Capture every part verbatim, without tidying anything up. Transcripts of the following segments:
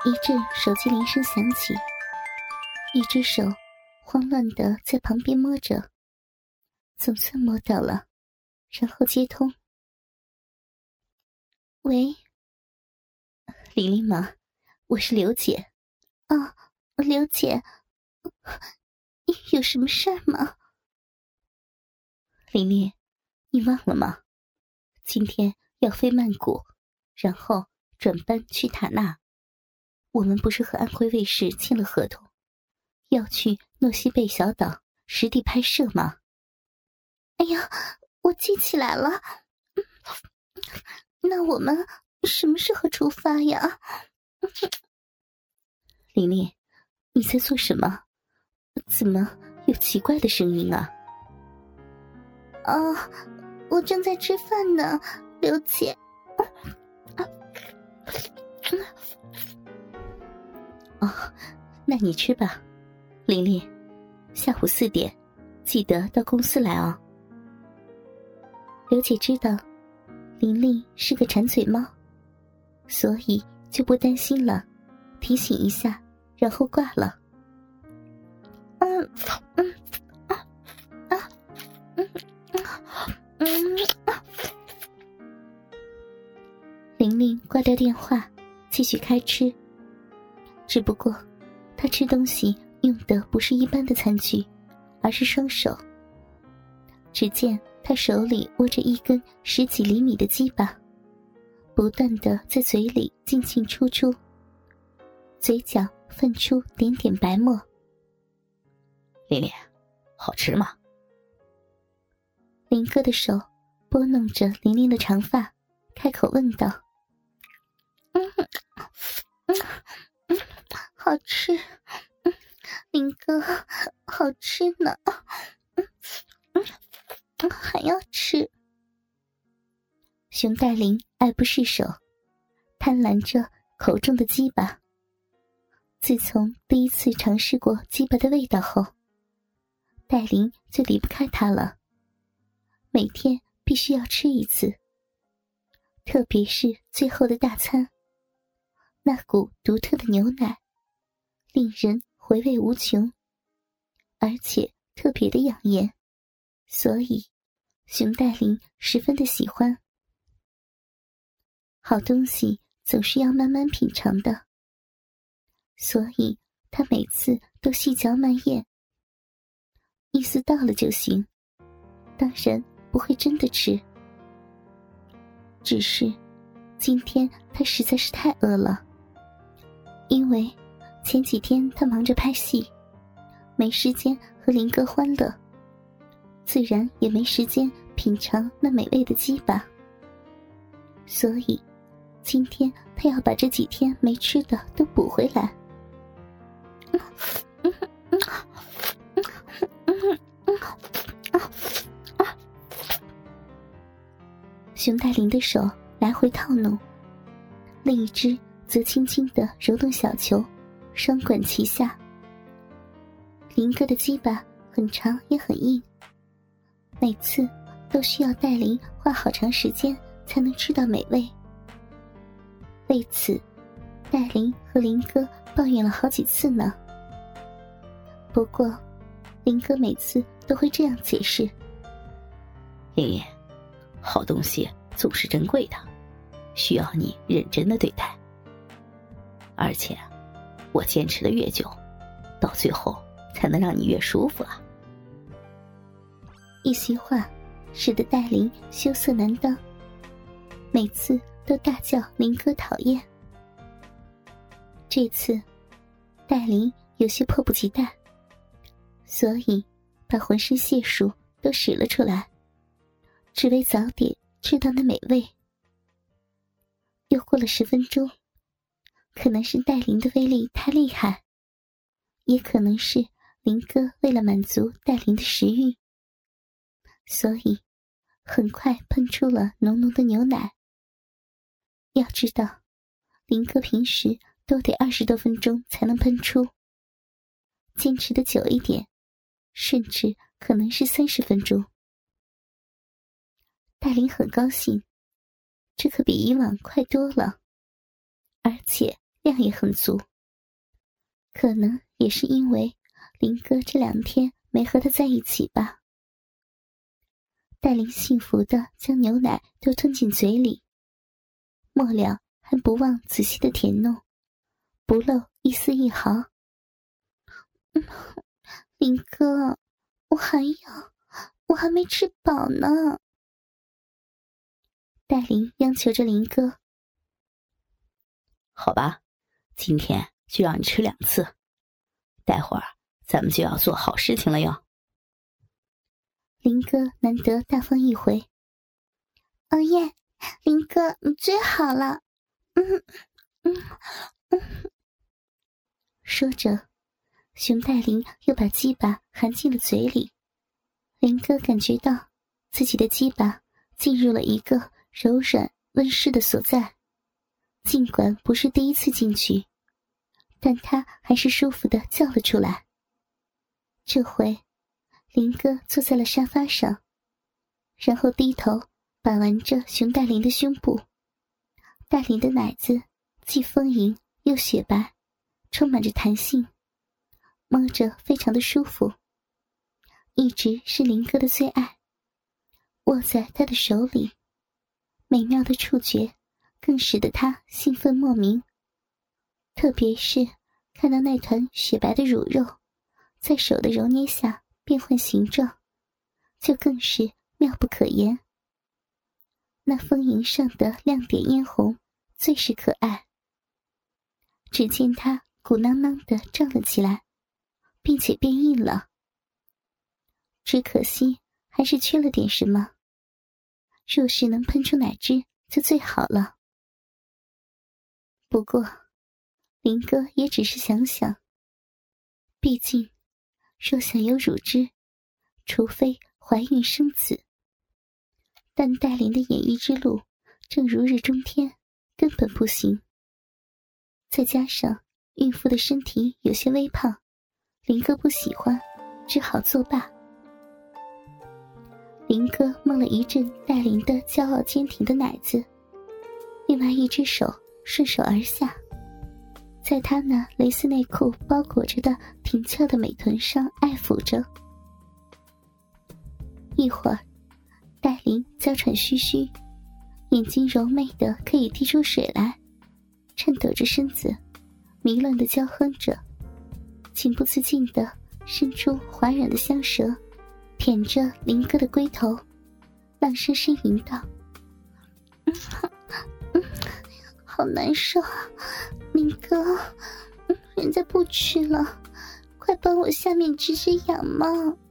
一阵手机铃声响起，一只手慌乱地在旁边摸着，总算摸到了，然后接通。喂，玲玲吗？我是刘姐。哦，刘姐，有什么事儿吗？玲玲，你忘了吗？今天要飞曼谷，然后转班去塔纳。我们不是和安徽卫视签了合同，要去诺西贝小岛实地拍摄吗？哎呀，我记起来了。那我们什么时候出发呀？玲玲，你在做什么？怎么有奇怪的声音啊？哦，我正在吃饭呢，刘姐。哦，那你吃吧。玲玲，下午四点记得到公司来哦。刘姐知道玲玲是个馋嘴猫，所以就不担心了，提醒一下，然后挂了。嗯嗯啊啊嗯嗯啊。玲玲挂掉电话，继续开吃。只不过她吃东西用的不是一般的餐具，而是双手。只见她手里握着一根十几厘米的鸡巴，不断地在嘴里进进出出，嘴角泛出点点白沫。 玲玲，好吃吗？ 林哥的手拨弄着玲玲的长发，开口问道。嗯嗯嗯，好吃。嗯，林哥，好吃呢。嗯嗯，还要吃。熊黛林爱不释手，贪婪着口中的鸡巴。自从第一次尝试过鸡巴的味道后，黛林就离不开它了，每天必须要吃一次。特别是最后的大餐，那股独特的牛奶令人回味无穷，而且特别的养颜，所以熊黛林十分的喜欢。好东西总是要慢慢品尝的，所以她每次都细嚼慢咽，意思到了就行，当然不会真的吃。只是今天她实在是太饿了，因为前几天她忙着拍戏，没时间和林哥欢乐，自然也没时间品尝那美味的鸡巴，所以今天她要把这几天没吃的都补回来。熊黛林的手来回套弄，另一只则轻轻地揉动小球，双管齐下。林哥的鸡巴很长也很硬，每次都需要黛林花好长时间才能吃到美味。为此，黛林和林哥抱怨了好几次呢。不过林哥每次都会这样解释。 玲玲，好东西总是珍贵的，需要你认真的对待。而且我坚持的越久，到最后才能让你越舒服啊。 一席话使得黛林羞涩难当，每次都大叫林哥讨厌。这次黛林有些迫不及待，所以把浑身解数都使了出来，只为早点吃到那美味。又过了十分钟，可能是黛林的威力太厉害，也可能是林哥为了满足黛林的食欲，所以很快喷出了浓浓的牛奶。要知道林哥平时都得二十多分钟才能喷出，坚持的久一点，甚至可能是三十分钟。黛林很高兴，这可比以往快多了，而且量也很足。可能也是因为林哥这两天没和他在一起吧。戴琳幸福地将牛奶都吞进嘴里，末了还不忘仔细地舔弄，不漏一丝一毫。嗯，林哥，我还要，我还没吃饱呢。戴琳央求着林哥。 好吧，今天就让你吃两次，待会儿咱们就要做好事情了哟。 林哥难得大方一回。哦耶，林哥你最好了。嗯嗯嗯。说着，熊黛林又把鸡巴含进了嘴里。林哥感觉到自己的鸡巴进入了一个柔软温湿的所在，尽管不是第一次进去，但他还是舒服地叫了出来。这回林哥坐在了沙发上，然后低头把玩着熊黛琳的胸部。黛琳的奶子既丰盈又雪白，充满着弹性，摸着非常的舒服，一直是林哥的最爱。握在他的手里，美妙的触觉更使得他兴奋莫名，特别是看到那团雪白的乳肉在手的揉捏下变换形状，就更是妙不可言。那丰盈上的亮点嫣红最是可爱。只见它鼓囊囊地胀了起来，并且变硬了。只可惜还是缺了点什么，若是能喷出奶汁就最好了。不过林哥也只是想想，毕竟若想有乳汁，除非怀孕生子。但戴琳的演艺之路正如日中天，根本不行。再加上孕妇的身体有些微胖，林哥不喜欢，只好作罢。林哥摸了一阵戴琳的骄傲坚挺的奶子，另外一只手顺手而下，在她那蕾丝内裤包裹着的挺翘的美臀上爱抚着。一会儿，戴琳娇喘吁吁，眼睛柔媚的可以滴出水来，颤抖着身子，迷乱的娇哼着，情不自禁的伸出滑软的香舌，舔着林哥的龟头，浪声呻吟道：嗯嗯，好难受啊，林哥，嗯，人家不吃了，快帮我下面止止痒嘛。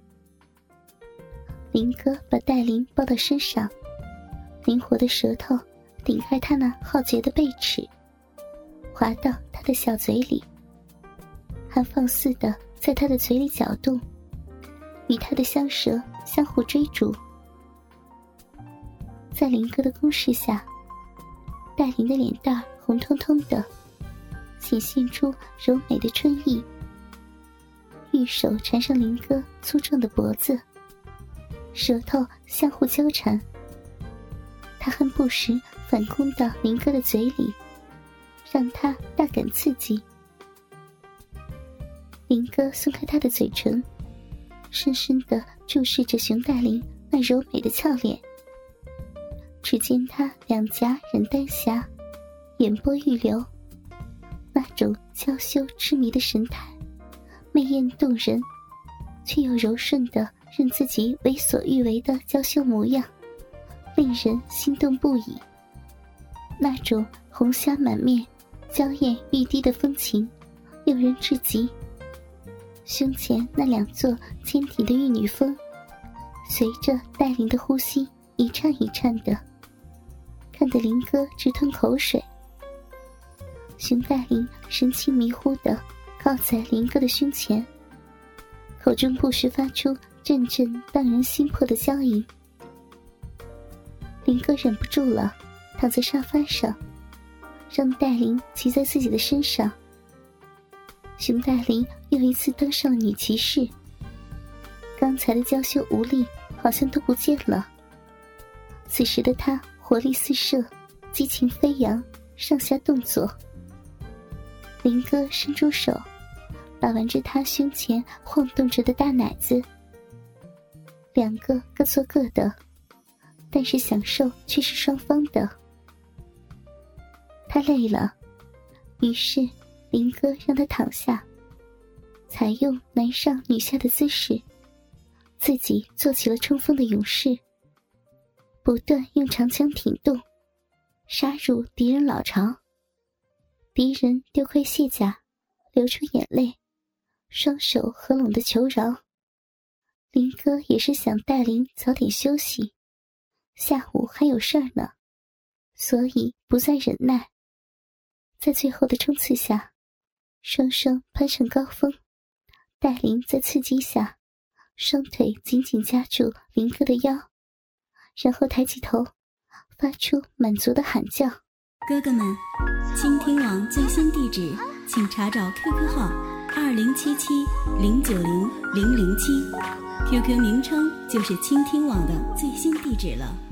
林哥把戴琳抱到身上，灵活的舌头顶开他那好洁的背齿，滑到他的小嘴里，还放肆的在他的嘴里搅动，与他的香舌相互追逐。在林哥的攻势下，戴琳的脸蛋红彤彤的，显现出柔美的春意。玉手缠上林哥粗壮的脖子，舌头相互交缠，他还不时反攻到林哥的嘴里，让他大感刺激。林哥松开他的嘴唇，深深地注视着熊黛琳那柔美的俏脸。只见他两颊染丹霞，眼波欲流，那种娇羞痴迷的神态，媚艳动人，却又柔顺的任自己为所欲为的娇羞模样，令人心动不已。那种红霞满面、娇艳欲滴的风情，诱人至极。胸前那两座坚挺的玉女峰，随着戴琳的呼吸一颤一颤的，看得林哥直吞口水。熊黛琳神情迷糊的靠在林哥的胸前，口中不时发出阵阵荡人心魄的娇吟。林哥忍不住了，躺在沙发上，让戴琳骑在自己的身上。熊黛琳又一次当上了女骑士，刚才的娇羞无力好像都不见了。此时的她活力四射，激情飞扬，上下动作， 林哥伸出手，把玩着他胸前晃动着的大奶子。两个各做各的，但是享受却是双方的。他累了，于是林哥让他躺下，采用男上女下的姿势，自己做起了冲锋的勇士，不断用长枪挺动，杀入敌人老巢。敌人丢盔卸甲，流出眼泪，双手合拢的求饶。林哥也是想带领早点休息，下午还有事儿呢，所以不再忍耐。在最后的冲刺下，双双攀上高峰，戴琳在刺激下，双腿紧紧夹住林哥的腰，然后抬起头，发出满足的喊叫。 哥哥们，倾听网最新地址，请查找 Q Q 号二零七七零九零零零七 ，Q Q 名称就是倾听网的最新地址了。